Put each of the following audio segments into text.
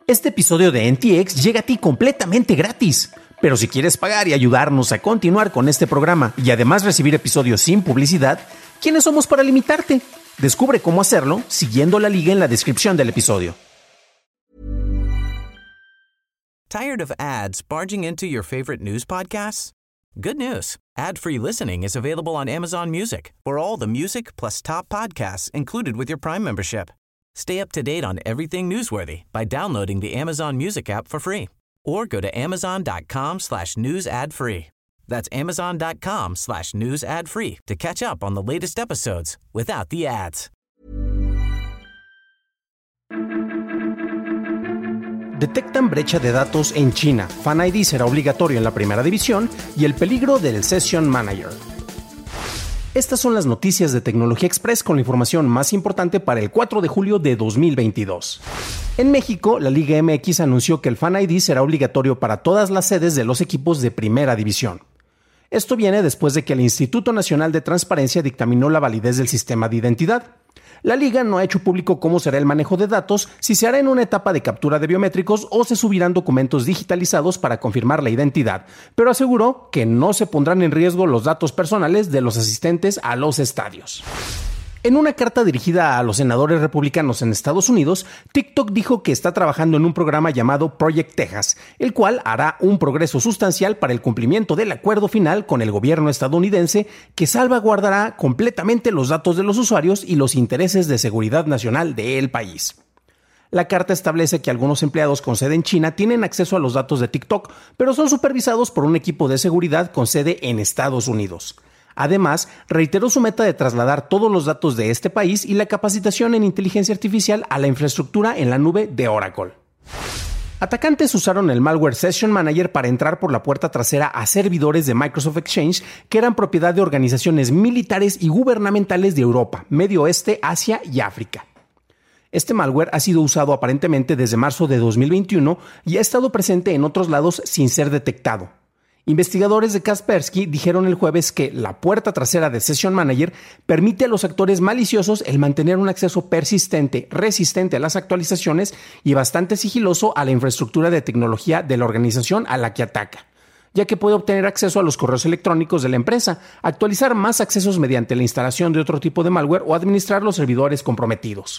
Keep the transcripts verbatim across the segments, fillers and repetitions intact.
Este episodio de N T X llega a ti completamente gratis. Pero si quieres pagar y ayudarnos a continuar con este programa y además recibir episodios sin publicidad, ¿quiénes somos para limitarte? Descubre cómo hacerlo siguiendo la liga en la descripción del episodio. Tired of ads barging into your favorite news podcasts? Good news. Ad-free listening is available on Amazon Music for all the music plus top podcasts included with your Prime membership. Stay up to date on everything newsworthy by downloading the Amazon Music app for free or go to amazon.com slash news ad free. That's amazon.com slash news ad free to catch up on the latest episodes without the ads. Detectan brecha de datos en China. Fan I D será obligatorio en la primera división y el peligro del Session Manager. Estas son las noticias de Tecnología Express con la información más importante para el cuatro de julio de dos mil veintidós. En México, la Liga M X anunció que el Fan I D será obligatorio para todas las sedes de los equipos de primera división. Esto viene después de que el Instituto Nacional de Transparencia dictaminó la validez del sistema de identidad. La Liga no ha hecho público cómo será el manejo de datos, si se hará en una etapa de captura de biométricos o se subirán documentos digitalizados para confirmar la identidad, pero aseguró que no se pondrán en riesgo los datos personales de los asistentes a los estadios. En una carta dirigida a los senadores republicanos en Estados Unidos, TikTok dijo que está trabajando en un programa llamado Project Texas, el cual hará un progreso sustancial para el cumplimiento del acuerdo final con el gobierno estadounidense que salvaguardará completamente los datos de los usuarios y los intereses de seguridad nacional del país. La carta establece que algunos empleados con sede en China tienen acceso a los datos de TikTok, pero son supervisados por un equipo de seguridad con sede en Estados Unidos. Además, reiteró su meta de trasladar todos los datos de este país y la capacitación en inteligencia artificial a la infraestructura en la nube de Oracle. Atacantes usaron el malware Session Manager para entrar por la puerta trasera a servidores de Microsoft Exchange que eran propiedad de organizaciones militares y gubernamentales de Europa, Medio Oeste, Asia y África. Este malware ha sido usado aparentemente desde marzo de dos mil veintiuno y ha estado presente en otros lados sin ser detectado. Investigadores de Kaspersky dijeron el jueves que la puerta trasera de Session Manager permite a los actores maliciosos el mantener un acceso persistente, resistente a las actualizaciones y bastante sigiloso a la infraestructura de tecnología de la organización a la que ataca, ya que puede obtener acceso a los correos electrónicos de la empresa, actualizar más accesos mediante la instalación de otro tipo de malware o administrar los servidores comprometidos.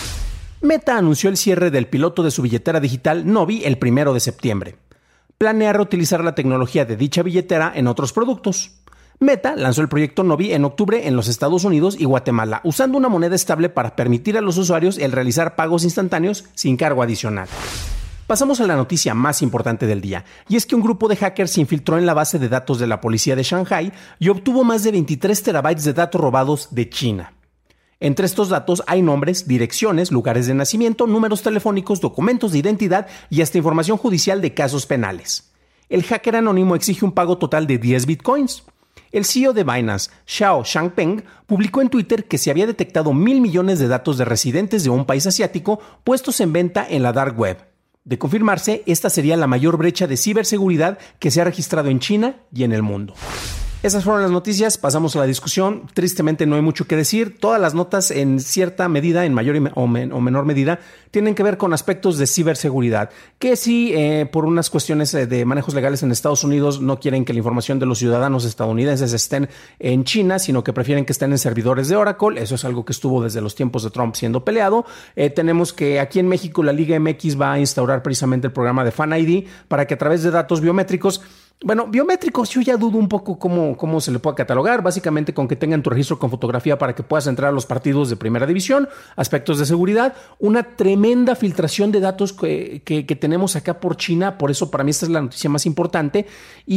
Meta anunció el cierre del piloto de su billetera digital Novi el primero de septiembre. Planea reutilizar la tecnología de dicha billetera en otros productos. Meta lanzó el proyecto Novi en octubre en los Estados Unidos y Guatemala, usando una moneda estable para permitir a los usuarios el realizar pagos instantáneos sin cargo adicional. Pasamos a la noticia más importante del día, y es que un grupo de hackers se infiltró en la base de datos de la policía de Shanghái y obtuvo más de veintitrés terabytes de datos robados de China. Entre estos datos hay nombres, direcciones, lugares de nacimiento, números telefónicos, documentos de identidad y hasta información judicial de casos penales. El hacker anónimo exige un pago total de diez bitcoins. El C E O de Binance, Xiao Changpeng, publicó en Twitter que se había detectado mil millones de datos de residentes de un país asiático puestos en venta en la dark web. De confirmarse, esta sería la mayor brecha de ciberseguridad que se ha registrado en China y en el mundo. Esas fueron las noticias, pasamos a la discusión. Tristemente no hay mucho que decir. Todas las notas en cierta medida, en mayor o, men- o menor medida, tienen que ver con aspectos de ciberseguridad. Que si eh, por unas cuestiones de manejos legales en Estados Unidos no quieren que la información de los ciudadanos estadounidenses estén en China, sino que prefieren que estén en servidores de Oracle. Eso es algo que estuvo desde los tiempos de Trump siendo peleado. Eh, tenemos que aquí en México la Liga M X va a instaurar precisamente el programa de Fan I D para que a través de datos biométricos Bueno, biométricos yo ya dudo un poco cómo, cómo se le puede catalogar, básicamente con que tengan tu registro con fotografía para que puedas entrar a los partidos de primera división, aspectos de seguridad, una tremenda filtración de datos que, que, que tenemos acá por China, por eso para mí esta es la noticia más importante.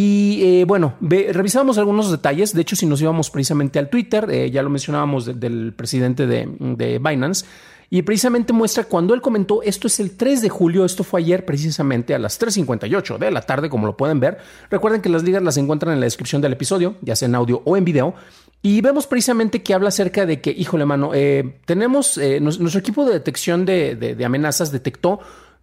Y eh, bueno, ve, revisábamos algunos detalles, de hecho si nos íbamos precisamente al Twitter, eh, ya lo mencionábamos de, del presidente de, de Binance, y precisamente muestra cuando él comentó, esto es el tres de julio, esto fue ayer precisamente a las tres cincuenta y ocho de la tarde, como lo pueden ver. Recuerden que las ligas las encuentran en la descripción del episodio, ya sea en audio o en video. Y vemos precisamente que habla acerca de que, híjole mano, eh, tenemos, eh, nuestro equipo de detección de, de, de amenazas detectó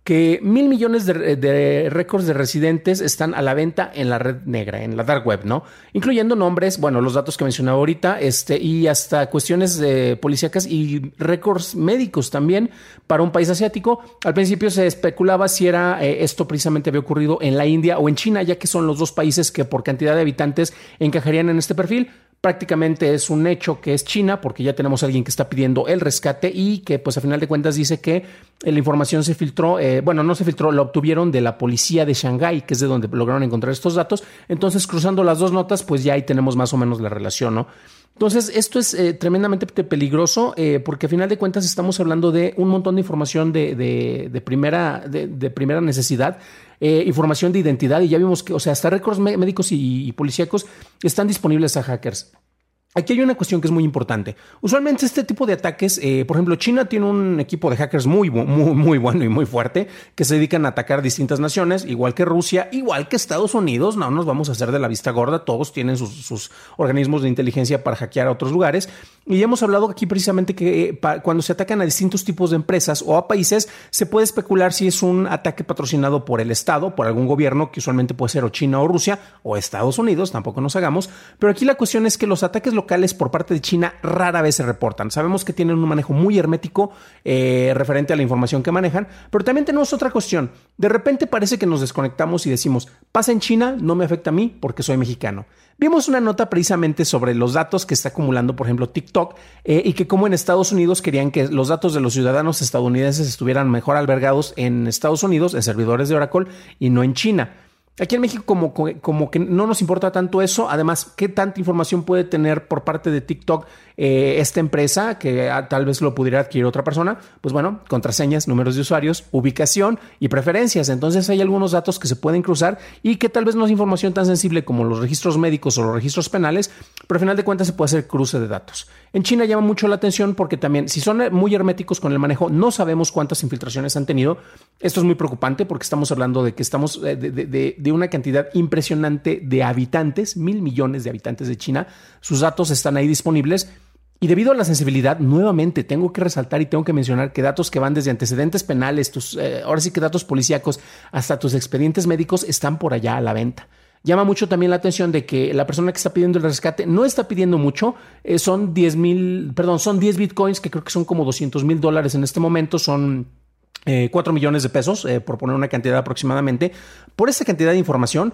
que mil millones de, de récords de residentes están a la venta en la red negra, en la dark web, ¿no? Incluyendo nombres, bueno, los datos que mencionaba ahorita, este, y hasta cuestiones de policíacas y récords médicos también para un país asiático. Al principio se especulaba si era eh, esto precisamente había ocurrido en la India o en China, ya que son los dos países que por cantidad de habitantes encajarían en este perfil. Prácticamente es un hecho que es China, porque ya tenemos a alguien que está pidiendo el rescate y que pues a final de cuentas dice que la información se filtró, eh, bueno, no se filtró, la obtuvieron de la policía de Shanghái, que es de donde lograron encontrar estos datos. Entonces, cruzando las dos notas, pues ya ahí tenemos más o menos la relación, ¿no? Entonces, esto es eh, tremendamente peligroso eh, porque a final de cuentas estamos hablando de un montón de información de, de, de, primera, de, de primera necesidad, eh, información de identidad, y ya vimos que, o sea, hasta récords médicos y, y policíacos están disponibles a hackers. Aquí hay una cuestión que es muy importante. Usualmente este tipo de ataques, eh, por ejemplo, China tiene un equipo de hackers muy, muy, muy bueno y muy fuerte que se dedican a atacar distintas naciones, igual que Rusia, igual que Estados Unidos. No nos vamos a hacer de la vista gorda. Todos tienen sus, sus organismos de inteligencia para hackear a otros lugares. Y ya hemos hablado aquí precisamente que eh, pa, cuando se atacan a distintos tipos de empresas o a países, se puede especular si es un ataque patrocinado por el Estado, por algún gobierno, que usualmente puede ser o China o Rusia o Estados Unidos, tampoco nos hagamos. Pero aquí la cuestión es que los ataques locales locales por parte de China rara vez se reportan. Sabemos que tienen un manejo muy hermético eh, referente a la información que manejan, pero también tenemos otra cuestión. De repente parece que nos desconectamos y decimos, pasa en China, no me afecta a mí porque soy mexicano. Vimos una nota precisamente sobre los datos que está acumulando, por ejemplo, TikTok, eh, y que como en Estados Unidos querían que los datos de los ciudadanos estadounidenses estuvieran mejor albergados en Estados Unidos, en servidores de Oracle, y no en China. Aquí en México como, como que no nos importa tanto eso. Además, ¿qué tanta información puede tener por parte de TikTok eh, esta empresa que ah, tal vez lo pudiera adquirir otra persona? Pues bueno, contraseñas, números de usuarios, ubicación y preferencias. Entonces hay algunos datos que se pueden cruzar y que tal vez no es información tan sensible como los registros médicos o los registros penales, pero al final de cuentas se puede hacer cruce de datos. En China llama mucho la atención porque también, si son muy herméticos con el manejo, no sabemos cuántas infiltraciones han tenido. Esto es muy preocupante porque estamos hablando de que estamos de, de, de, de una cantidad impresionante de habitantes, mil millones de habitantes de China. Sus datos están ahí disponibles. Y debido a la sensibilidad, nuevamente tengo que resaltar y tengo que mencionar que datos que van desde antecedentes penales, tus, eh, ahora sí que datos policíacos, hasta tus expedientes médicos están por allá a la venta. Llama mucho también la atención de que la persona que está pidiendo el rescate no está pidiendo mucho, eh, son diez mil, perdón, son diez bitcoins, que creo que son como doscientos mil dólares en este momento, son eh, cuatro millones de pesos, eh, por poner una cantidad aproximadamente. Por esta cantidad de información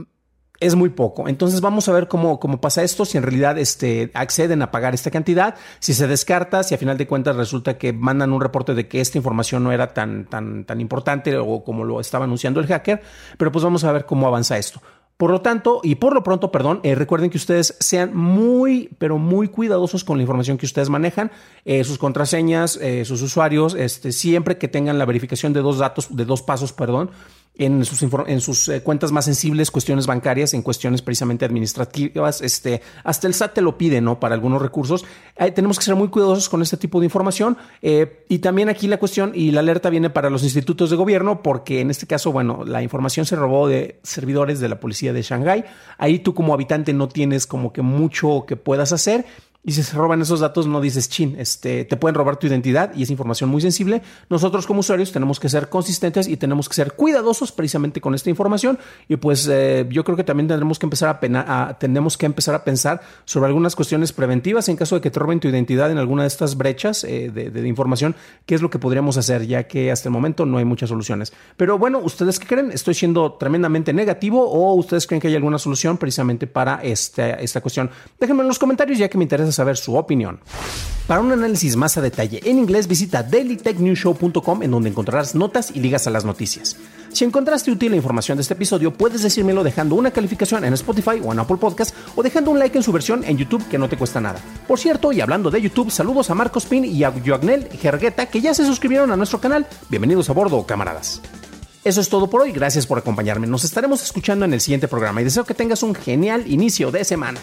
es muy poco. Entonces vamos a ver cómo, cómo pasa esto, si en realidad este, acceden a pagar esta cantidad, si se descarta, si a final de cuentas resulta que mandan un reporte de que esta información no era tan, tan, tan importante o como lo estaba anunciando el hacker, pero pues vamos a ver cómo avanza esto. Por lo tanto, y por lo pronto, perdón, eh, recuerden que ustedes sean muy, pero muy cuidadosos con la información que ustedes manejan, eh, sus contraseñas, eh, sus usuarios, este, siempre que tengan la verificación de dos datos, de dos pasos, perdón, en sus, en sus eh, cuentas más sensibles, cuestiones bancarias, en cuestiones precisamente administrativas, este, hasta el S A T te lo pide, ¿no? Para algunos recursos. Eh, tenemos que ser muy cuidadosos con este tipo de información. Eh, y también aquí la cuestión y la alerta viene para los institutos de gobierno, porque en este caso, bueno, la información se robó de servidores de la policía de Shanghái. Ahí tú como habitante no tienes como que mucho que puedas hacer. Y si se roban esos datos, no dices, chin, este, te pueden robar tu identidad y es información muy sensible. Nosotros como usuarios tenemos que ser consistentes y tenemos que ser cuidadosos precisamente con esta información. Y pues eh, yo creo que también tendremos que empezar a, pena, a, tenemos que empezar a pensar sobre algunas cuestiones preventivas en caso de que te roben tu identidad en alguna de estas brechas eh, de, de, de información. ¿Qué es lo que podríamos hacer? Ya que hasta el momento no hay muchas soluciones. Pero bueno, ¿ustedes qué creen? ¿Estoy siendo tremendamente negativo o ustedes creen que hay alguna solución precisamente para esta, esta cuestión? Déjenme en los comentarios ya que me interesa saber su opinión. Para un análisis más a detalle en inglés, visita daily tech news show punto com, en donde encontrarás notas y ligas a las noticias. Si encontraste útil la información de este episodio, puedes decírmelo dejando una calificación en Spotify o en Apple Podcast o dejando un like en su versión en YouTube, que no te cuesta nada. Por cierto, y hablando de YouTube, saludos a Marcos Pin y a Joagnel Jergueta, que ya se suscribieron a nuestro canal. Bienvenidos a bordo, camaradas. Eso es todo por hoy, gracias por acompañarme. Nos estaremos escuchando en el siguiente programa y deseo que tengas un genial inicio de semana.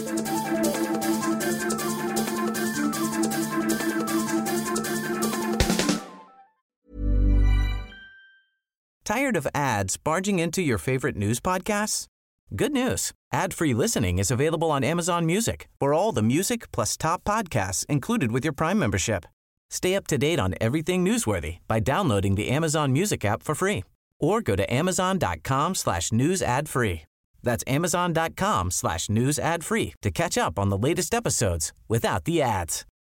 Tired of ads barging into your favorite news podcasts? Good news. Ad-free listening is available on Amazon Music for all the music plus top podcasts included with your Prime membership. Stay up to date on everything newsworthy by downloading the Amazon Music app for free or go to amazon.com slash news ad free. That's amazon.com slash news ad free to catch up on the latest episodes without the ads.